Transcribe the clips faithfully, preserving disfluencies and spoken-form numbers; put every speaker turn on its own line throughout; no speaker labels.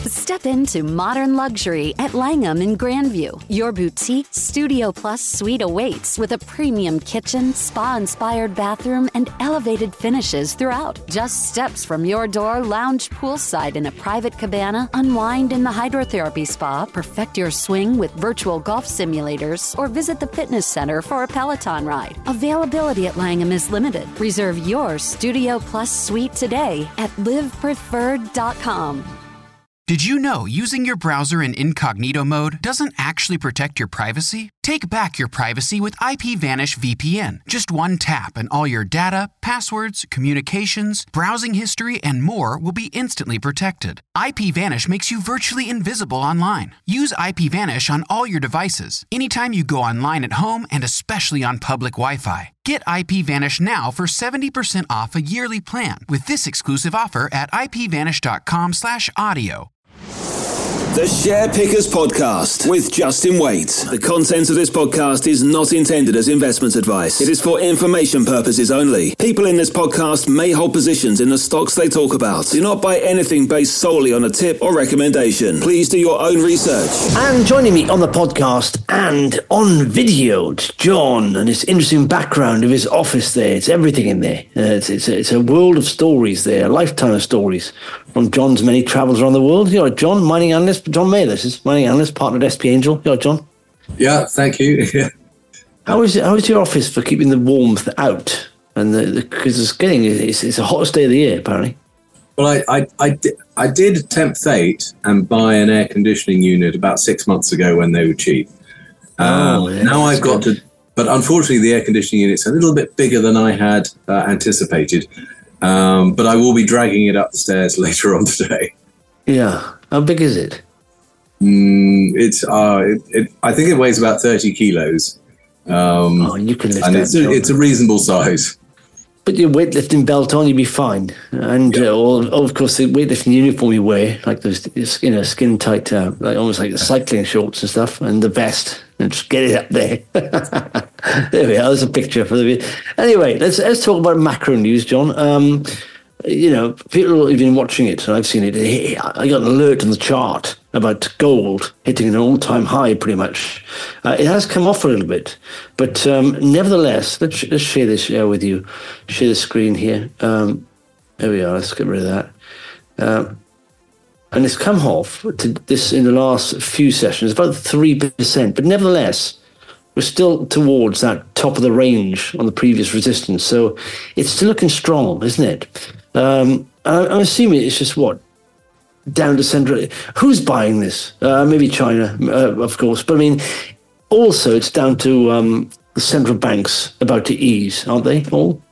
Step into modern luxury at Langham in Grandview. Your boutique Studio Plus suite awaits with a premium kitchen, spa-inspired bathroom, and elevated finishes throughout. Just steps from your door, lounge poolside in a private cabana, unwind in the hydrotherapy spa, perfect your swing with virtual golf simulators, or visit the fitness center for a Peloton ride. Availability at Langham is limited. Reserve your Studio Plus suite today at live preferred dot com.
Did you know using your browser in incognito mode doesn't actually protect your privacy? Take back your privacy with IPVanish V P N. Just one tap and all your data, passwords, communications, browsing history, and more will be instantly protected. IPVanish makes you virtually invisible online. Use IPVanish on all your devices, anytime you go online at home and especially on public Wi-Fi. Get IPVanish now for seventy percent off a yearly plan with this exclusive offer at ipvanish.com slash audio.
The Share Pickers Podcast with Justin Waite. The content of this podcast is not intended as investment advice. It is for information purposes only. People in this podcast may hold positions in the stocks they talk about. Do not buy anything based solely on a tip or recommendation. Please do your own research.
And joining me on the podcast and on video, John, and his interesting background of his office there. It's everything in there. Uh, it's, it's, a, it's a world of stories there, a lifetime of stories from John's many travels around the world. You're right, John, mining analyst. John May, this is mining analyst, partner at S P Angel. You're right, John.
Yeah, thank you.
how is it, how is your office for keeping the warmth out? And because it's getting it's, it's the hottest day of the year, apparently.
Well, I I, I, did, I did tempt fate and buy an air conditioning unit about six months ago when they were cheap.
Oh,
um,
yeah,
now I've got
good.
to, but unfortunately, the air conditioning unit's a little bit bigger than I had uh, anticipated. Um, but I will be dragging it up the stairs later on today.
Yeah, how big is it?
Mm, it's uh, it, it, I think it weighs about thirty kilos. Um,
oh, you can lift
and
that.
It's a, it's a reasonable size.
Put your weightlifting belt on, you'll be fine. And
yeah.
uh, or, or of course, the weightlifting uniform you wear, like those, you know, skin tight, uh, like almost like the cycling shorts and stuff, and the vest, and just get it up there. There we are. There's a picture for the video. Anyway, let's let's talk about macro news, John. Um, you know, people have been watching it, and I've seen it. I got an alert on the chart about gold hitting an all-time high, pretty much. Uh, it has come off a little bit, but um, nevertheless, let's, let's share this uh, with you. Share the screen here. Um, there we are. Let's get rid of that. Uh, and it's come off to this in the last few sessions, about three percent, but nevertheless, we're still towards that top of the range on the previous resistance. So it's still looking strong, isn't it? Um, I'm assuming it's just what? Down to central. Who's buying this? Uh, maybe China, uh, of course. But I mean, also it's down to um, the central banks about to ease, aren't they all?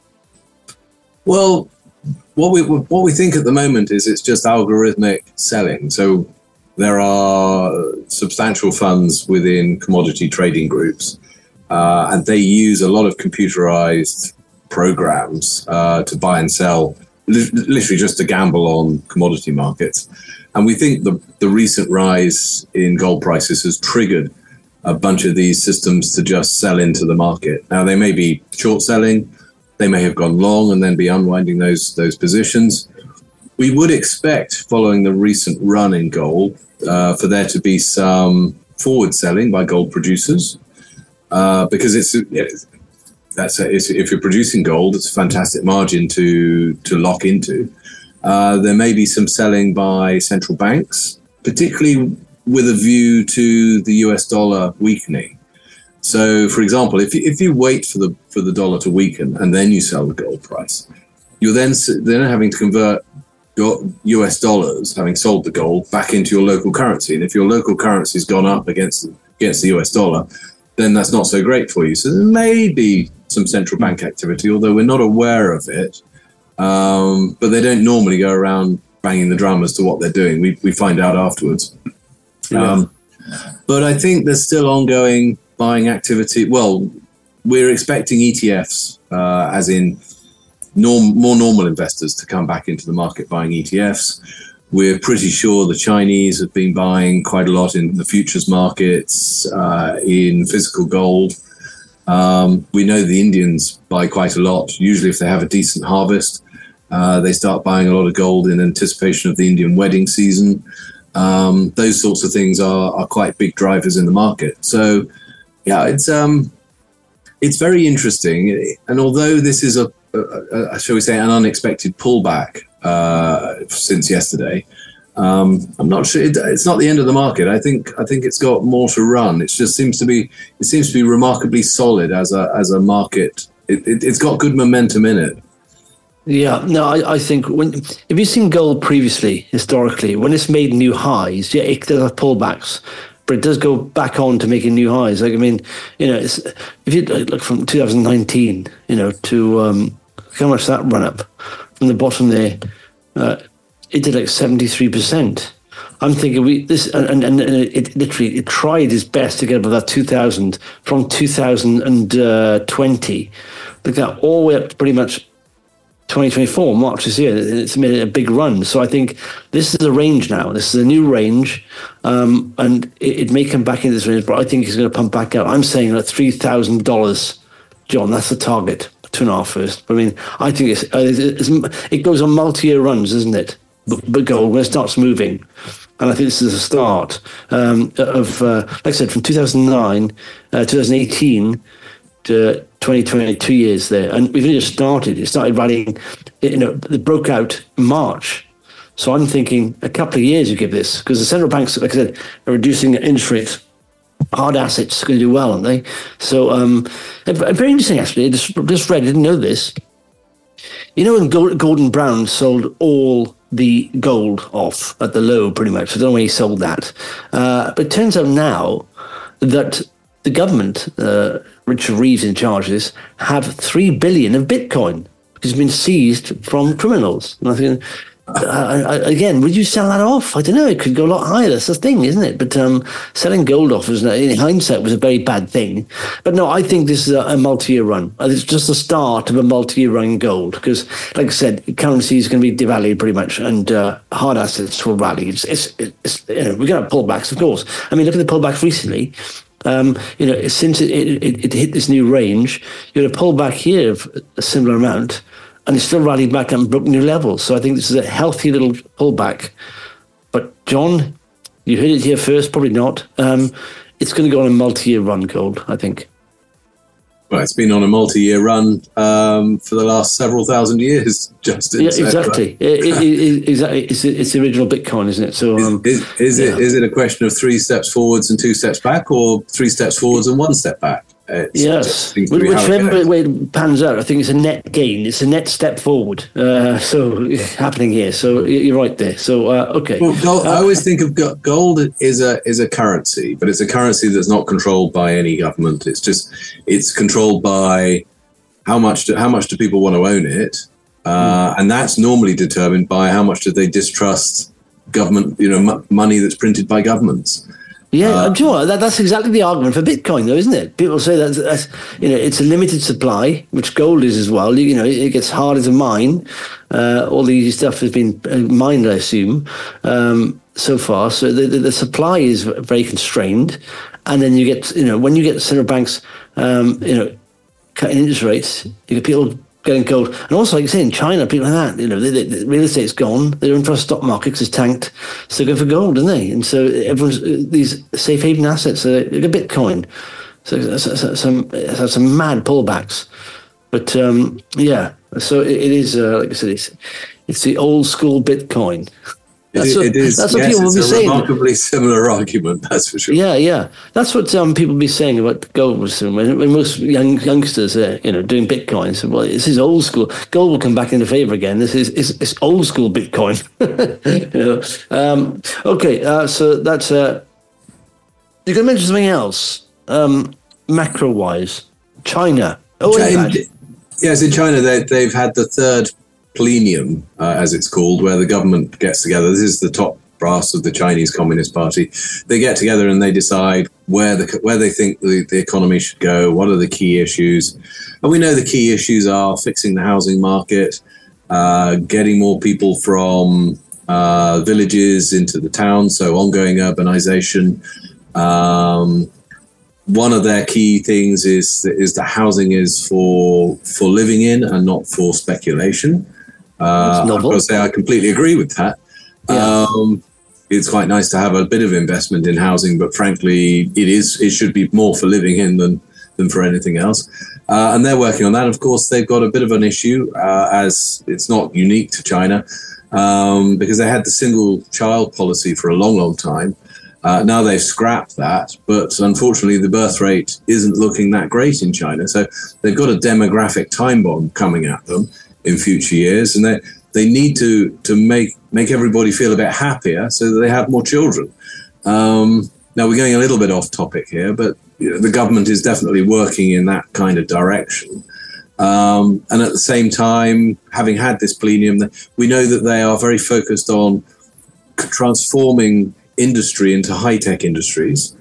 Well, what we what we think at the moment is it's just algorithmic selling. So there are substantial funds within commodity trading groups, uh, and they use a lot of computerized programs uh, to buy and sell, li- literally just to gamble on commodity markets. And we think the, the recent rise in gold prices has triggered a bunch of these systems to just sell into the market. Now, they may be short selling, they may have gone long and then be unwinding those those positions. We would expect, following the recent run in gold, uh, for there to be some forward selling by gold producers, uh, because it's, it's that's a, it's, if you're producing gold, it's a fantastic margin to to lock into. Uh, there may be some selling by central banks, particularly with a view to the U S dollar weakening. So, for example, if you, if you wait for the for the dollar to weaken and then you sell the gold price, you're then then having to convert your U S dollars, having sold the gold, back into your local currency. And if your local currency's gone up against against the U S dollar, then that's not so great for you. So there may be some central bank activity, although we're not aware of it. Um, but they don't normally go around banging the drum as to what they're doing. We we find out afterwards.
Yeah.
Um, but I think there's still ongoing buying activity. Well, we're expecting E T Fs, uh, as in norm, more normal investors, to come back into the market buying E T Fs. We're pretty sure the Chinese have been buying quite a lot in the futures markets, uh, in physical gold. Um, we know the Indians buy quite a lot. Usually if they have a decent harvest, uh, they start buying a lot of gold in anticipation of the Indian wedding season. Um, those sorts of things are, are quite big drivers in the market. So, yeah, it's um, it's very interesting. And although this is a, a, a shall we say, an unexpected pullback uh, since yesterday, um, I'm not sure it, it's not the end of the market. I think I think it's got more to run. It just seems to be it seems to be remarkably solid as a as a market. It, it, it's got good momentum in it.
Yeah, no, I, I think when if you've seen gold previously, historically, when it's made new highs, yeah, it does have pullbacks, but it does go back on to making new highs. Like, I mean, you know, it's, if you look from two thousand nineteen, you know, to um, how much that run up from the bottom there, uh, it did like seventy-three percent. I'm thinking we this and, and, and it literally it tried its best to get above that two thousand from two thousand twenty, but got all the way up to pretty much twenty twenty-four, March this year. It's made a big run. So I think this is a range now. This is a new range, um, and it, it may come back into this range, but I think it's going to pump back up. I'm saying at three thousand dollars, John, that's the target. Two and a half first. But I mean, I think it's, it's, it's it goes on multi-year runs, isn't it? But, but gold, when it starts moving. And I think this is a start um, of, uh, like I said, from two thousand nine, uh, twenty eighteen, to twenty twenty, two years there, and we've only just started. It started rallying, you know, it broke out in March. So I'm thinking a couple of years you give this, because the central banks, like I said, are reducing interest rates. Hard assets are going to do well, aren't they? So um, very interesting, actually. I just, just read, I didn't know this. You know, when Gordon Brown sold all the gold off at the low, pretty much. I don't know where he sold that. Uh, but it turns out now that the government, uh, Richard Reeves in charge of this, have three billion of Bitcoin, which has been seized from criminals. And I think, uh, I, again, would you sell that off? I don't know. It could go a lot higher. That's the thing, isn't it? But um, selling gold off, was, in hindsight, was a very bad thing. But no, I think this is a, a multi-year run. It's just the start of a multi-year run in gold, because, like I said, currency is going to be devalued pretty much, and uh, hard assets will rally. It's, it's, it's you know, we're going to have pullbacks, of course. I mean, look at the pullbacks recently. Um, you know, since it, it, it hit this new range, you had a pullback here of a similar amount, and it still rallied back and broke new levels. So I think this is a healthy little pullback. But John, you heard it here first, probably not. Um, it's going to go on a multi-year run, gold, I think.
Well, it's been on a multi-year run um, for the last several thousand years, Justin.
Yeah,
so,
exactly.
Uh,
it, it, it, exactly. It's, it's the original Bitcoin, isn't it? So, um,
is, is, is
yeah.
it is it a question of three steps forwards and two steps back, or three steps forwards and one step back? It's,
yes, whichever way it pans out, I think it's a net gain. It's a net step forward. Uh, so happening here. So you're right there. So uh, okay.
Well, gold,
uh,
I always think of gold is a is a currency, but it's a currency that's not controlled by any government. It's just it's controlled by how much do, how much do people want to own it, uh, and that's normally determined by how much do they distrust government. You know, m- money that's printed by governments.
Yeah, uh, do you know what? That, that's exactly the argument for Bitcoin, though, isn't it? People say that that's, you know, it's a limited supply, which gold is as well. You, you know, it, it gets harder to mine. Uh, all the easy stuff has been mined, I assume, um, so far. So the, the, the supply is very constrained, and then you get, you know, when you get central banks, um, you know, cutting interest rates, you get people getting gold. And also, like you say, in China, people like that, you know, they, they, the real estate's gone. They don't trust stock markets, it's tanked. So they go for gold, don't they? And so everyone's, these safe haven assets are like a Bitcoin. So, so, so some, so some mad pullbacks. But um, yeah, so it, it is, uh, like I said, it's, it's the old school Bitcoin. That's
it,
what,
it is.
That's what
yes,
people will be
it's a
saying.
remarkably similar argument, that's for sure.
Yeah, yeah. That's what um, people be saying about gold. When, when most young youngsters are, you know, doing Bitcoin, so well, this is old school. Gold will come back into favor again. This is it's, it's old school Bitcoin. you know. Um, okay, uh, so that's. Uh, you can mention something else, um, macro wise. China. Oh,
China, yes, in China they they've had the third plenum, uh, as it's called, where the government gets together. This is the top brass of the Chinese Communist Party. They get together and they decide where the where they think the, the economy should go, what are the key issues. And we know the key issues are fixing the housing market, uh, getting more people from uh, villages into the towns, so ongoing urbanization. Um, one of their key things is is that housing is for for living in and not for speculation. Uh, I've got to say, I completely agree with that. Yeah. Um, it's quite nice to have a bit of investment in housing, but frankly, it is it should be more for living in than than for anything else. Uh, and they're working on that. Of course, they've got a bit of an issue, uh, as it's not unique to China, um, because they had the single child policy for a long, long time. Uh, now they've scrapped that, but unfortunately the birth rate isn't looking that great in China. So they've got a demographic time bomb coming at them in future years, and they they need to to make make everybody feel a bit happier so that they have more children. Um, now we're going a little bit off topic here, but you know, the government is definitely working in that kind of direction. Um, and at the same time, having had this plenum, we know that they are very focused on transforming industry into high-tech industries.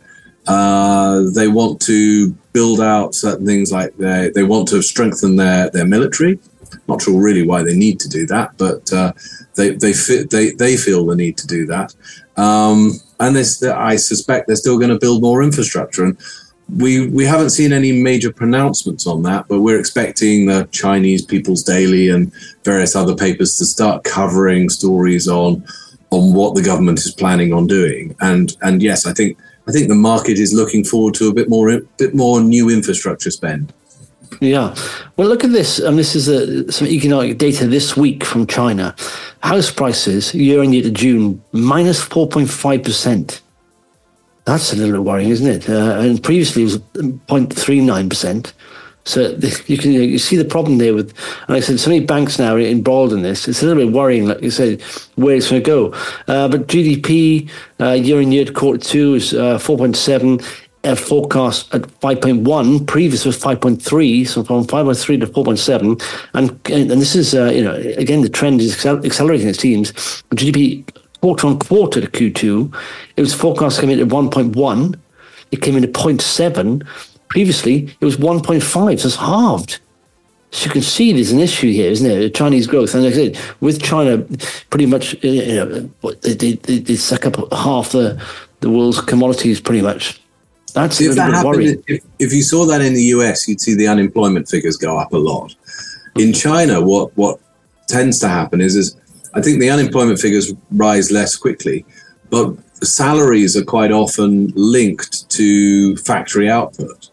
Uh, they want to build out certain things, like they, they want to strengthen their, their military. Not sure really why they need to do that, but uh, they they, fit, they they feel the need to do that. Um, and this, I suspect they're still going to build more infrastructure. And we we haven't seen any major pronouncements on that, but we're expecting the Chinese People's Daily and various other papers to start covering stories on on what the government is planning on doing. And and yes, I think I think the market is looking forward to a bit more a bit more new infrastructure spend.
Yeah. Well, look at this. And this is a, some economic data this week from China. House prices year on year to June, minus four point five percent. That's a little bit worrying, isn't it? Uh, and previously it was zero point three nine percent. So you can you see the problem there with, and like I said, so many banks now are embroiled in this. It's a little bit worrying, like you said, where it's going to go. Uh, but G D P uh, year on year to quarter two is uh, four point seven. Uh, forecast at five point one, previous was five point three, so from five point three to four point seven, and and, and this is uh, you know again the trend is accel- accelerating, it seems. G D P quarter on quarter to Q two, it was forecast coming in at one point one, it came in at zero point seven. Previously it was one point five, so it's halved. So you can see there's an issue here, isn't there? Chinese growth, and like I said, with China, pretty much you know they they, they suck up half the the world's commodities, pretty much. That's
if
a
that
little bit worrying.
If, if you saw that in the U S, you'd see the unemployment figures go up a lot. In China, what what tends to happen is, is I think the unemployment figures rise less quickly, but the salaries are quite often linked to factory output.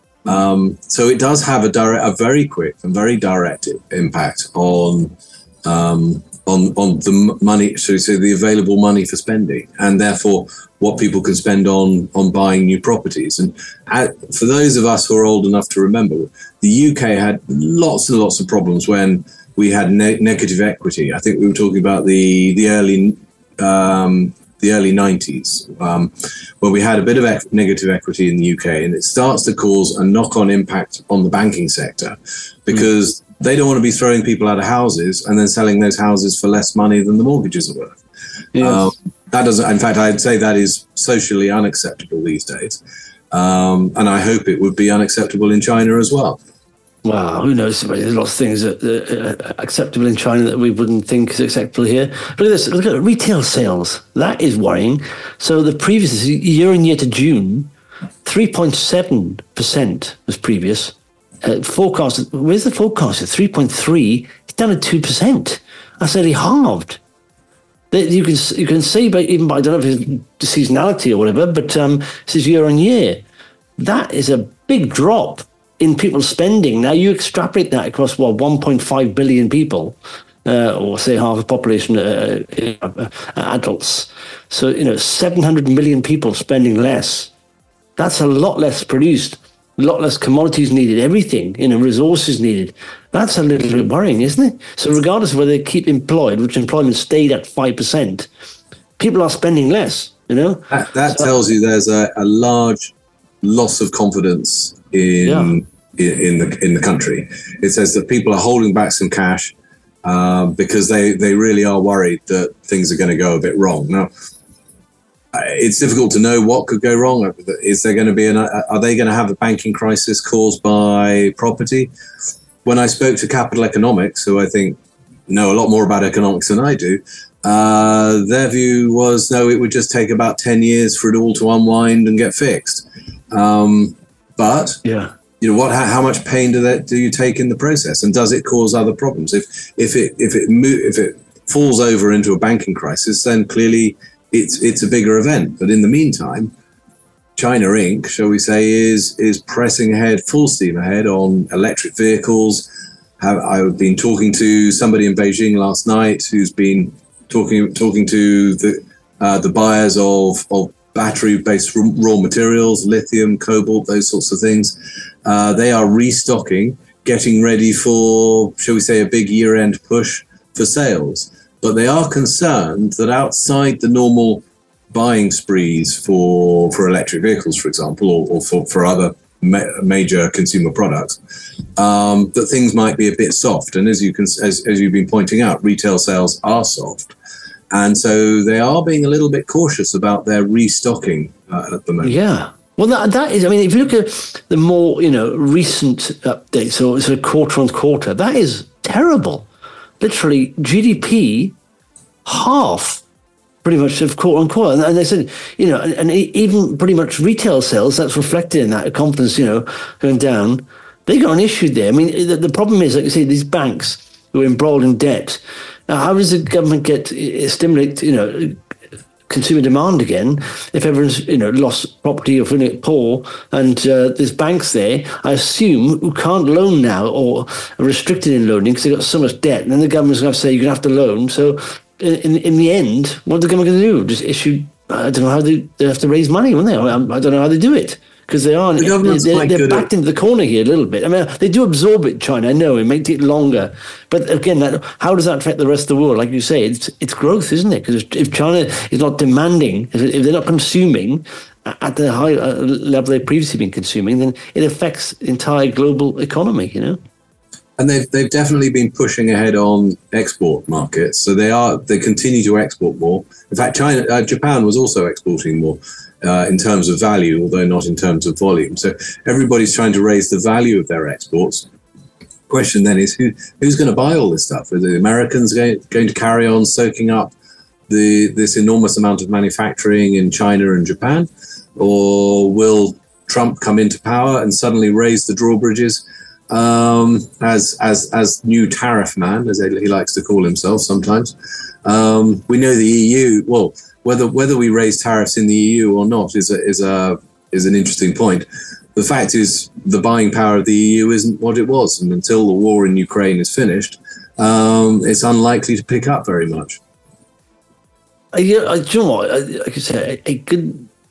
Um, so it does have a direct, a very quick and very direct impact on um, on on the money, so so the available money for spending, and therefore what people can spend on on buying new properties. And at, for those of us who are old enough to remember, the U K had lots and lots of problems when we had ne- negative equity. I think we were talking about the the early um, the early nineties, um, where we had a bit of e- negative equity in the U K, and it starts to cause a knock-on impact on the banking sector, because mm. they don't want to be throwing people out of houses and then selling those houses for less money than the mortgages are worth. Yes. Um, that doesn't. In fact, I'd say that is socially unacceptable these days, um, and I hope it would be unacceptable in China as well.
Wow, who knows? There's lots of things that are acceptable in China that we wouldn't think is acceptable here. Look at this. Look at retail sales. That is worrying. So the previous year on year to June, three point seven percent was previous. Uh, forecast. Where's the forecast? At three point three. It's down to two percent. That's nearly halved. You can you can see, by, even by, I don't know if it's seasonality or whatever, but um, this is year on year. That is a big drop in people's spending. Now you extrapolate that across what one point five billion people, uh, or say half the population, uh, uh, adults. So you know, seven hundred million people spending less. That's a lot less produced, a lot less commodities needed, everything, you know, resources needed. That's a little bit worrying, isn't it? So regardless of whether they keep employed, which employment stayed at five percent, people are spending less, you know?
That, that
so,
tells you there's a, a large loss of confidence in,
yeah.
in in the in the country. It says that people are holding back some cash uh, because they, they really are worried that things are going to go a bit wrong. Now, it's difficult to know what could go wrong. Is there going to be an? Are they going to have a banking crisis caused by property? When I spoke to Capital Economics, who I think know a lot more about economics than I do, uh, their view was no, it would just take about ten years for it all to unwind and get fixed. Um, but
yeah,
you know what? How, how much pain do that do you take in the process, and does it cause other problems? If if it if it mo- if it falls over into a banking crisis, then clearly it's it's a bigger event. But in the meantime, China Incorporated, shall we say, is is pressing ahead, full steam ahead on electric vehicles. Have, I've been talking to somebody in Beijing last night who's been talking talking to the uh, the buyers of of battery-based raw materials, lithium, cobalt, those sorts of things. Uh, they are restocking, getting ready for, shall we say, a big year-end push for sales. But they are concerned that outside the normal buying sprees for for electric vehicles, for example, or, or for, for other ma- major consumer products, um, that things might be a bit soft. And as you can, as, as you've been pointing out, retail sales are soft. And so they are being a little bit cautious about their restocking uh, at the moment.
Yeah. Well, that that is, I mean, if you look at the more, you know, recent updates, so sort of quarter on quarter, that is terrible. Literally, G D P, half, pretty much, of quarter on quarter. And, and they said, you know, and, and even pretty much retail sales, that's reflected in that confidence, you know, going down. They got an issue there. I mean, the, the problem is, like you say, these banks who are embroiled in debt. Now, how does the government get stimulate, you know, consumer demand again if everyone's, you know, lost property or feeling poor, and uh, there's banks there, I assume, who can't loan now or are restricted in loaning because they've got so much debt, and then the government's going to say you're going to have to loan. So in in the end, what are the government going to do? Just issue, I don't know how they, they have to raise money, won't they? I, I don't know how they do it. Because they are, the they're, they're backed into the corner here a little bit. I mean, they do absorb it, China, I know, it may take longer. But again, that, how does that affect the rest of the world? Like you say, it's it's growth, isn't it? Because if China is not demanding, if they're not consuming at the high level they've previously been consuming, then it affects the entire global economy, you know?
And they've they've definitely been pushing ahead on export markets. So they are they continue to export more. In fact, China, uh, Japan was also exporting more. Uh, in terms of value, although not in terms of volume. So everybody's trying to raise the value of their exports. Question then is who who's going to buy all this stuff? Are the Americans going, going to carry on soaking up the this enormous amount of manufacturing in China and Japan? Or will Trump come into power and suddenly raise the drawbridges um, as as as new tariff man, as he likes to call himself sometimes? Um, we know the E U, well, Whether whether we raise tariffs in the E U or not is a, is a is an interesting point. The fact is, the buying power of the E U isn't what it was, and until the war in Ukraine is finished, um, it's unlikely to pick up very much.
Uh, yeah, uh, do you know what? I, I could say a, a good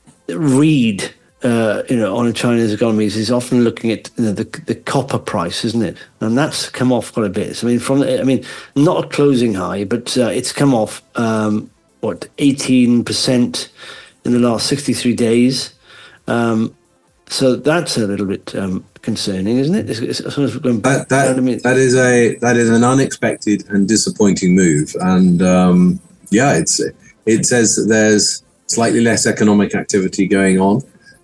read, uh, you know, on China's economies is often looking at, you know, the the copper price, isn't it? And that's come off quite a bit. So, I mean, from I mean, not a closing high, but uh, it's come off. Um, what, eighteen percent in the last sixty-three days. Um, so that's a little bit um, concerning, isn't it? It's, it's sort of going back,
that, that, I mean, that is a that is an unexpected and disappointing move. And um, yeah, it's it says that there's slightly less economic activity going on.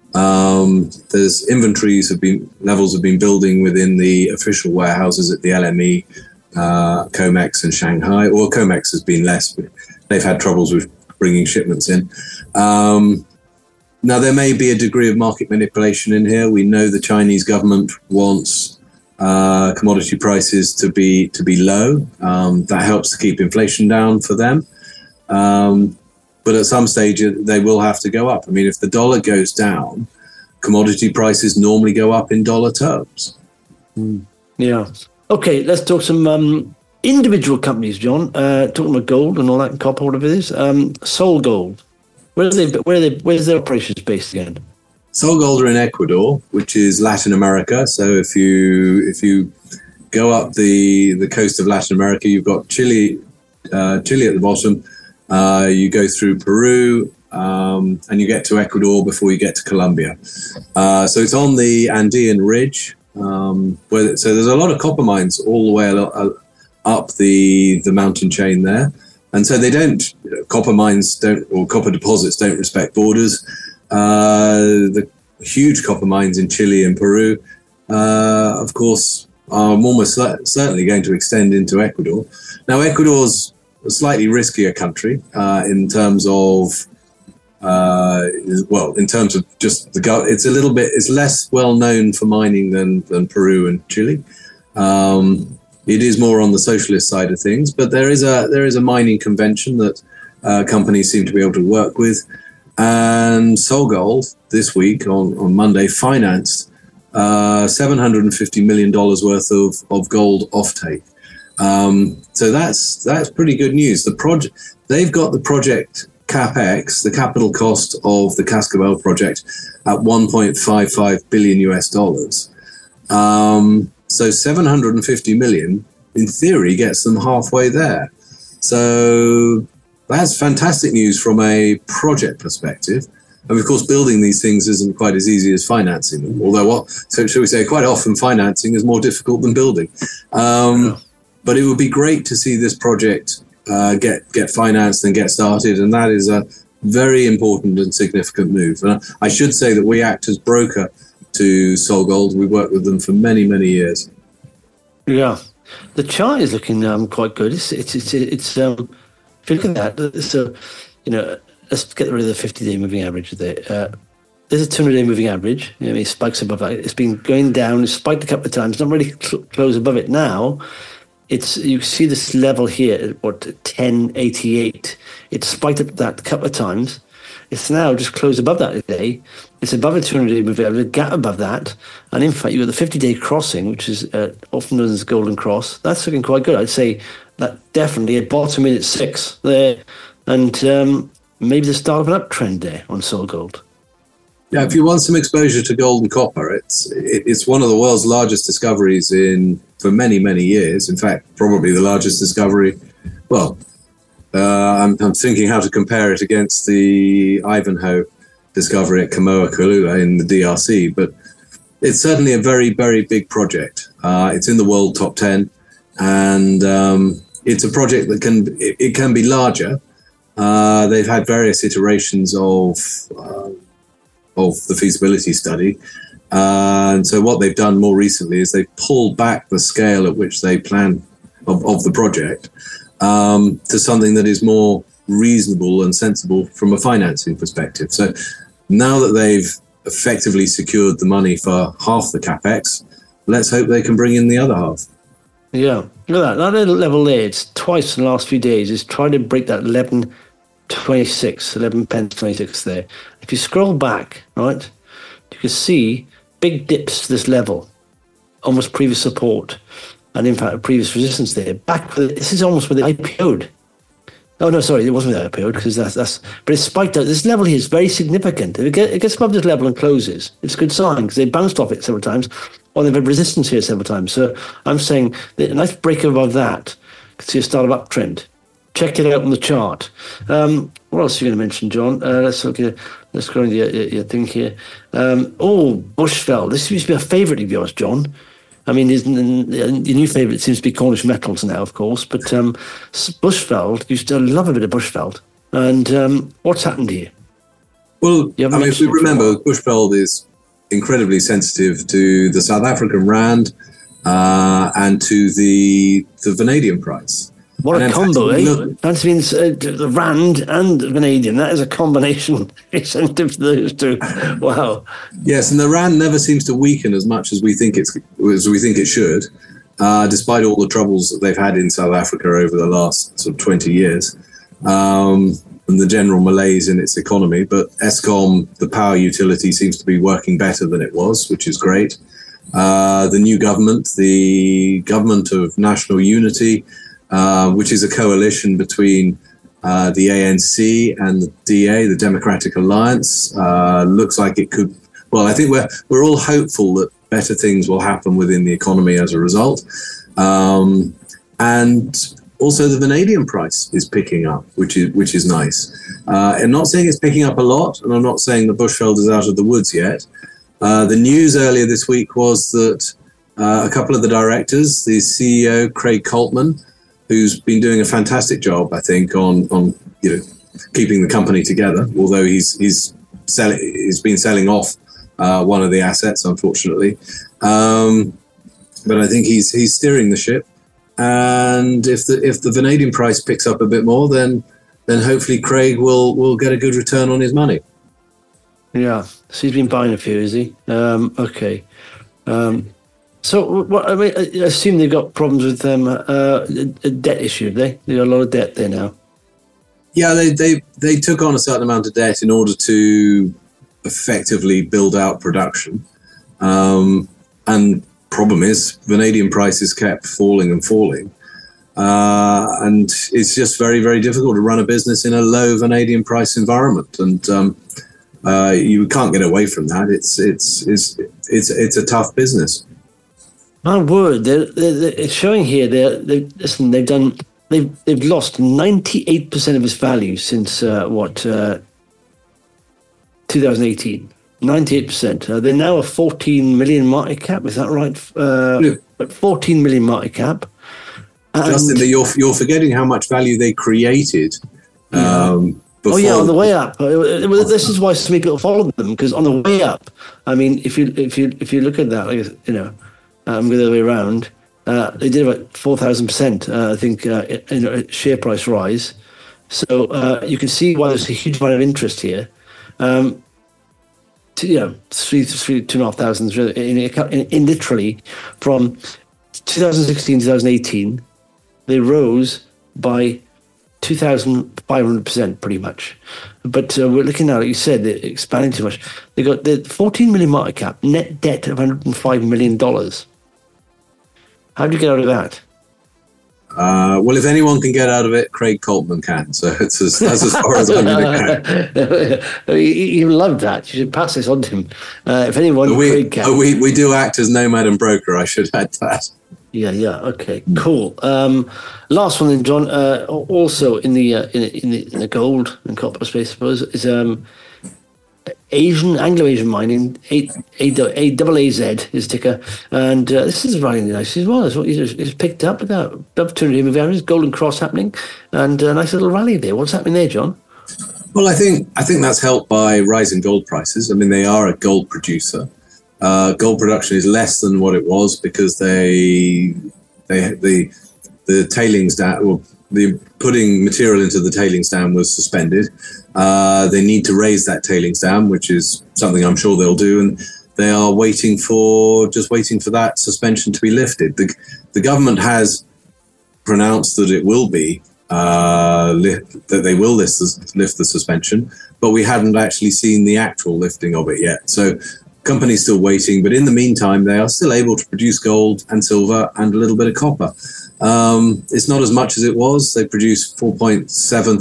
Um, there's inventories have been levels have been building within the official warehouses at the L M E, uh, COMEX and Shanghai. Or COMEX has been less. But they've had troubles with bringing shipments in. Um, now, there may be a degree of market manipulation in here. We know the Chinese government wants uh, commodity prices to be to be low. Um, that helps to keep inflation down for them. Um, but at some stage, they will have to go up. I mean, if the dollar goes down, commodity prices normally go up in dollar terms.
Mm. Yeah. Okay, let's talk some... Um individual companies, John, uh, talking about gold and all that, and copper, whatever it is. Um, Sol Gold, where are they? Where are they? Where's their operations based again?
Sol Gold are in Ecuador, which is Latin America. So if you if you go up the the coast of Latin America, you've got Chile, uh, Chile at the bottom. Uh, you go through Peru, um, and you get to Ecuador before you get to Colombia. Uh, so it's on the Andean ridge. Um, where, so there's a lot of copper mines all the way along, up the the mountain chain there, and so they don't you know, copper mines don't or copper deposits don't respect borders. Uh, the huge copper mines in Chile and Peru, uh, of course, are almost certainly going to extend into Ecuador. Now, Ecuador's a slightly riskier country uh, in terms of uh, well, in terms of just the it's a little bit it's less well known for mining than than Peru and Chile. Um, It is more on the socialist side of things, but there is a there is a mining convention that uh, companies seem to be able to work with. And SolGold this week on, on Monday financed uh, seven hundred fifty million dollars worth of, of gold offtake. Um, so that's that's pretty good news. The project, they've got the project CapEx, the capital cost of the Cascabel project, at one point five five billion U S dollars. Um, so seven hundred fifty million, in theory, gets them halfway there. So that's fantastic news from a project perspective. And of course, building these things isn't quite as easy as financing them. Although, what so shall we say, quite often financing is more difficult than building. Um, yeah. But it would be great to see this project uh, get get financed and get started, and that is a very important and significant move. And I should say that we act as broker to SolGold. We worked with them for many, many years.
Yeah, the chart is looking um, quite good. It's it's it's, it's um, if you look at that, so you know, let's get rid of the fifty-day moving average there. Uh, there's a two hundred-day moving average. You know, it spikes above that. It's been going down. It's spiked a couple of times. Not really cl- close above it now. It's you see this level here at what ten eighty-eight. It spiked up that a couple of times. It's now just closed above that today. It's above a two hundred-day moving average, a gap above that, and in fact you've got the fifty-day crossing, which is uh, often known as Golden Cross. That's looking quite good. I'd say that definitely at bottom in at six there, and um, maybe the start of an uptrend there on SolGold.
Yeah, if you want some exposure to gold and copper, it's it, it's one of the world's largest discoveries in for many, many years. In fact, probably the largest discovery. Well, uh, I'm, I'm thinking how to compare it against the Ivanhoe discovery at Kamoa-Kalula in the D R C, but it's certainly a very, very big project. Uh, it's in the world top ten, and um, it's a project that can it, it can be larger. Uh, they've had various iterations of uh, of the feasibility study. Uh, and so what they've done more recently is they've pulled back the scale at which they plan of, of the project um, to something that is more reasonable and sensible from a financing perspective. So now that they've effectively secured the money for half the CapEx, let's hope they can bring in the other half.
Yeah, look at that. That little level there, it's twice in the last few days, is trying to break that eleven twenty-six, eleven pence twenty-six there. If you scroll back, right, you can see big dips to this level, almost previous support, and in fact, previous resistance there. Back, this is almost where they I P O'd. Oh, no, sorry, it wasn't the I P O'd, because that's, that's, but it's spiked out. This level here is very significant. If it, get, it gets above this level and closes, it's a good sign, because they bounced off it several times, or they've had resistance here several times. So I'm saying that a nice break above that could see a start of uptrend. Check it out on the chart. Um, what else are you going to mention, John? Uh, let's look at, let's go into your, your, your thing here. Um, oh, Bushveld. This used to be a favourite of yours, John. I mean, your new favourite seems to be Cornish Metals now, of course, but um, Bushveld, used to love a bit of Bushveld. And um, what's happened here?
Well, I mean, if we remember, Bushveld is incredibly sensitive to the South African rand uh, and to the the vanadium price.
What and a combo, fact, eh? Look, that means uh, the rand and the vanadium. That is a combination sensitive to those two. Wow.
Yes, and the rand never seems to weaken as much as we think it's as we think it should, uh, despite all the troubles that they've had in South Africa over the last sort of twenty years, um, and the general malaise in its economy. But Eskom, the power utility, seems to be working better than it was, which is great. Uh, the new government, the Government of National Unity, Uh, which is a coalition between uh, the A N C and the D A, the Democratic Alliance. Uh, looks like it could. Well, I think we're we're all hopeful that better things will happen within the economy as a result. Um, and also, the vanadium price is picking up, which is which is nice. Uh, I'm not saying it's picking up a lot, and I'm not saying the Bushveld is out of the woods yet. Uh, the news earlier this week was that uh, a couple of the directors, the C E O Craig Coltman, who's been doing a fantastic job, I think, on on you know keeping the company together. Although he's he's selling, he's been selling off uh, one of the assets, unfortunately. Um, but I think he's he's steering the ship. And if the if the vanadium price picks up a bit more, then then hopefully Craig will will get a good return on his money.
Yeah, so he's been buying a few, is he? Um, okay. Um, So, what, I mean, I assume they've got problems with them, uh, a debt issue, have they? They've got a lot of debt there now.
Yeah, they, they, they took on a certain amount of debt in order to effectively build out production. Um, and problem is, vanadium prices kept falling and falling. Uh, and it's just very, very difficult to run a business in a low vanadium price environment. And um, uh, you can't get away from that. It's it's it's it's it's a tough business.
My word, they're, they're, they're, it's showing here. They're, they listen. They've done. They've they've lost ninety-eight percent of its value since uh, what uh, twenty eighteen. ninety-eight percent. Uh, they're now a fourteen million market cap. Is that right? Uh, yeah. fourteen million market cap. And
Justin, you're you're forgetting how much value they created. Um,
yeah. Oh yeah, on the way up. This is why so many people follow them, because on the way up, I mean, if you if you if you look at that, like, you know, um, the other way around, uh, they did about four thousand percent. I think uh, in a share price rise. So uh, you can see why there's a huge amount of interest here. Um, to, you know, three, three, two and a half thousand in, in, in literally from twenty sixteen, twenty eighteen. They rose by two thousand five hundred percent, pretty much. But uh, we're looking now, like you said, they're expanding too much. They got the fourteen million market cap, net debt of one hundred five million dollars. How do you get out of that?
Uh, well, if anyone can get out of it, Craig Coltman can. So it's as, that's as far as I'm going to
go. He loved that. You should pass this on to him. Uh, if anyone,
we,
Craig can.
We, we do act as nomad and broker. I should add that.
Yeah, yeah, okay, cool. Um, last one then, John. Uh, also in the uh, in, in the in the gold and copper space, I suppose, is um, Asian Anglo-Asian Mining. A A double A Z is ticker, and uh, this is running nice as well. It's, it's picked up without up two hundred areas. Golden Cross happening, and a nice little rally there. What's happening there, John?
Well, I think I think that's helped by rising gold prices. I mean, they are a gold producer. Uh, gold production is less than what it was because they, they, the, the tailings dam, well, the putting material into the tailings dam was suspended. Uh, they need to raise that tailings dam, which is something I'm sure they'll do, and they are waiting for just waiting for that suspension to be lifted. The, the government has pronounced that it will be uh, lift, that they will lift the, lift the suspension, but we haven't actually seen the actual lifting of it yet. So. Company's still waiting, but in the meantime, they are still able to produce gold and silver and a little bit of copper. Um, it's not as much as it was. They produced four thousand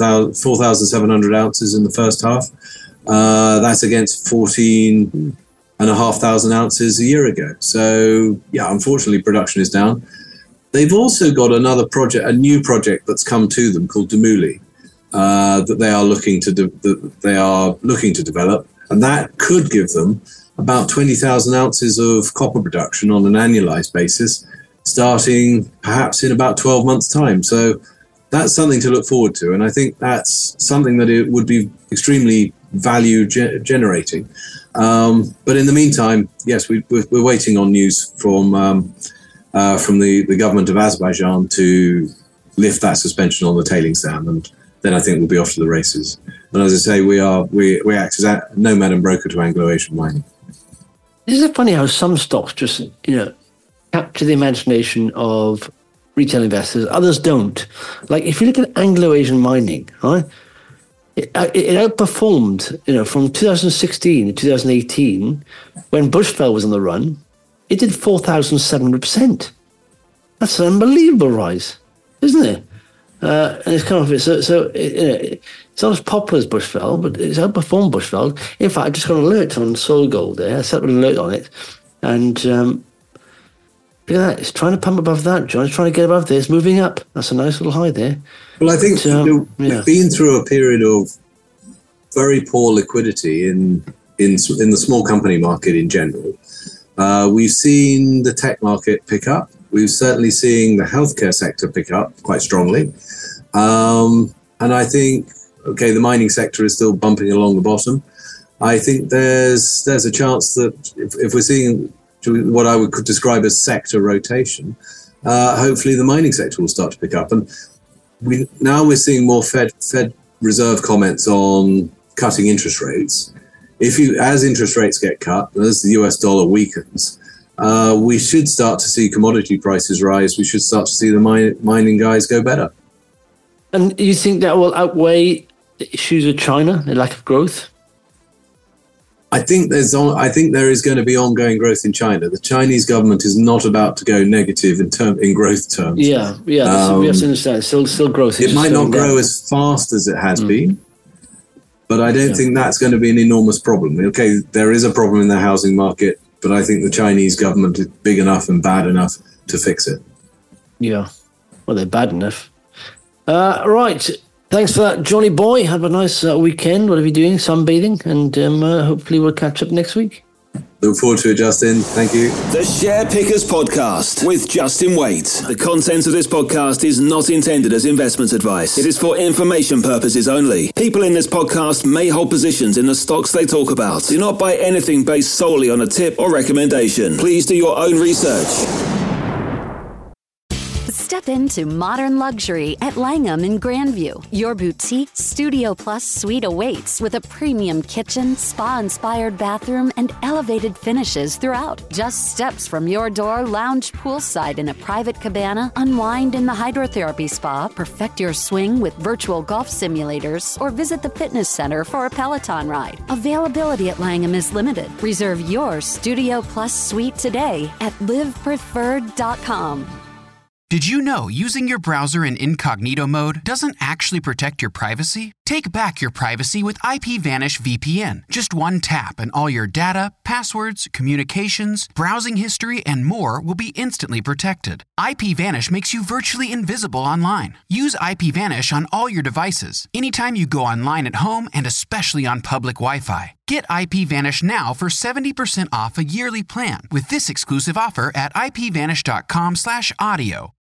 seven hundred ounces in the first half. Uh, that's against fourteen and a half thousand ounces a year ago. So, yeah, unfortunately, production is down. They've also got another project, a new project that's come to them called Damuli, uh, that they are looking to de- that they are looking to develop, and that could give them about twenty thousand ounces of copper production on an annualized basis, starting perhaps in about twelve months' time. So that's something to look forward to. And I think that's something that it would be extremely value ge- generating. Um, but in the meantime, yes, we, we're, we're waiting on news from um, uh, from the, the government of Azerbaijan to lift that suspension on the tailings dam. And then I think we'll be off to the races. And as I say, we are we, we act as a nomad and broker to Anglo-Asian Mining.
Isn't it funny how some stocks just, you know, capture the imagination of retail investors, others don't? Like if you look at Anglo-Asian Mining, right, it, it outperformed, you know, from two thousand sixteen to two thousand eighteen, when Bushveld was on the run, it did four thousand seven hundred percent. That's an unbelievable rise, isn't it? Uh, and it's kind of so. so it, you know, it's not as popular as Bushveld, but it's outperformed Bushveld. In fact, I just got an alert on Soil Gold there. I set an alert on it, and um, look at that. It's trying to pump above that, John. It's trying to get above this, moving up. That's a nice little high there.
Well, I think
but, um,
you know,
yeah.
we've been through a period of very poor liquidity in in in the small company market in general. Uh, we've seen the tech market pick up. We've certainly seen the healthcare sector pick up quite strongly. Um, and I think, okay, the mining sector is still bumping along the bottom. I think there's there's a chance that if, if we're seeing what I would describe as sector rotation, uh, hopefully the mining sector will start to pick up. And we now we're seeing more Fed Fed Reserve comments on cutting interest rates. If you, as interest rates get cut, as the U S dollar weakens, Uh, we should start to see commodity prices rise. We should start to see the mine, mining guys go better.
And you think that will outweigh the issues with China, the lack of growth?
I think there's on, I think there is going to be ongoing growth in China. The Chinese government is not about to go negative in term in growth terms.
Yeah, yeah, um, we have to understand. Still, still growth.
It might not grow down. as fast as it has mm. been, but I don't yeah. think that's going to be an enormous problem. Okay, there is a problem in the housing market, but I think the Chinese government is big enough and bad enough to fix it.
Yeah, well, they're bad enough. Uh, right. Thanks for that, Johnny boy. Have a nice uh, weekend. What are you doing? Sunbathing, and um, uh, hopefully we'll catch up next week.
Look forward to it, Justin. Thank you.
The Share Pickers Podcast with Justin Waite. The content of this podcast is not intended as investment advice. It is for information purposes only. People in this podcast may hold positions in the stocks they talk about. Do not buy anything based solely on a tip or recommendation. Please do your own research.
Step into modern luxury at Langham in Grandview. Your boutique Studio Plus suite awaits with a premium kitchen, spa-inspired bathroom, and elevated finishes throughout. Just steps from your door, lounge poolside in a private cabana, unwind in the hydrotherapy spa, perfect your swing with virtual golf simulators, or visit the fitness center for a Peloton ride. Availability at Langham is limited. Reserve your Studio Plus suite today at live preferred dot com.
Did you know using your browser in incognito mode doesn't actually protect your privacy? Take back your privacy with IPVanish V P N. Just one tap and all your data, passwords, communications, browsing history, and more will be instantly protected. IPVanish makes you virtually invisible online. Use IPVanish on all your devices, anytime you go online at home and especially on public Wi-Fi. Get IPVanish now for seventy percent off a yearly plan with this exclusive offer at ipvanish.com slash audio.